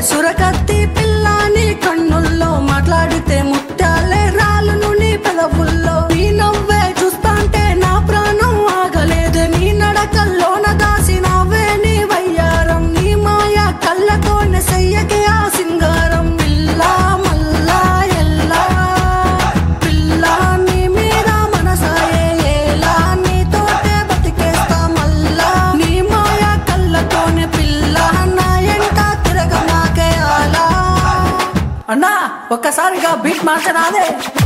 సురకత్తి పిల్ల నీ కన్నుల్లో మాట్లాడితే ముత్యాలే రాళ్ళను నీ పెదవుల్లో. నీ నవ్వే చూస్తాంటే నా ప్రాణం ఆగలేదే, నీ నడకల్లోన దాసినవే నీ వయ్యారం. నీ మాయ కళ్ళతోనే చెయ్యకే ఆ సింగారం. పిల్ల మల్లా ఎల్లా పిల్ల నీ మీద మనసాయే ఏలా, నీతోటే బతికేస్తా మల్లా. నీ మాయ కళ్ళతోనే పిల్ల నా ఎంట తిరగమాకే అలా. అన్నా ఒక్కసారిగా బీట్ మార్చరాదే.